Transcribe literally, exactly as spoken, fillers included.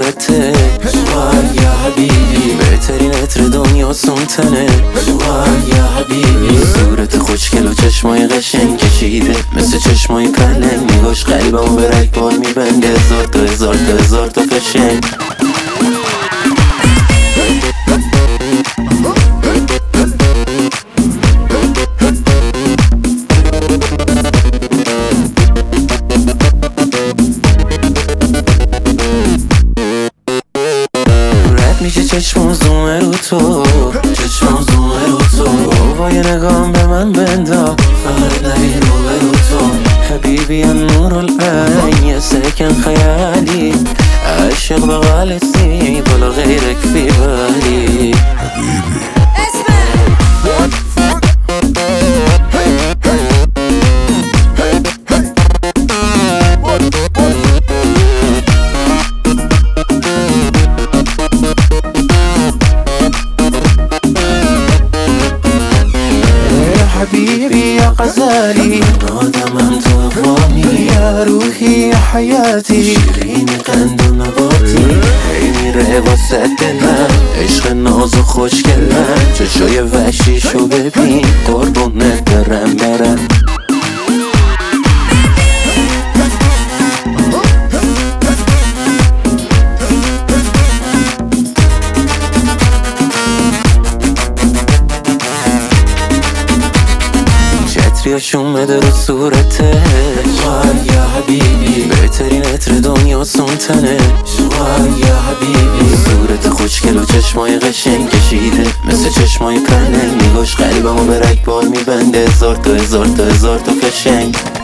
صورته وای یا حبیبی، بهترین عطر دنیاسون تنه وای یا حبیبی. صورت خوشگل و چشمای قشنگ کشیده مثل چشمای پلنگ، نگاش قلبمو به رگبار میبنده، هزار تا هزار تا هزار تا فشنگ. میشه چشمم زومه رو تو، چشمم زومه رو تو، بابا یه نگام به من بندا، فقط نبین رو به رو تو. حبیبی یا نور العین یا سکن خیالی، عاشق بغالتي ولا غيرك في بالي حبيبي. حبيبي يا غزالي، آدم أنت أفهمي، يا روحي يا حياتي، شيريني قند و نباتی، هی میره واسه دلم، عشق ناز و خوشگلم، چشای وحشیشو ببین، قربونت برم برم. عطریاشون بده رو صورته وای یا حبیبی، بهترین عطر دنیاسون تنه وای یا حبیبی. صورت خوشگل و چشمای قشنگ کشیده مثل چشمای پلنگ، نگاش قلبمو به رگبار میبنده، هزار تا هزار تا هزار تا فشنگ.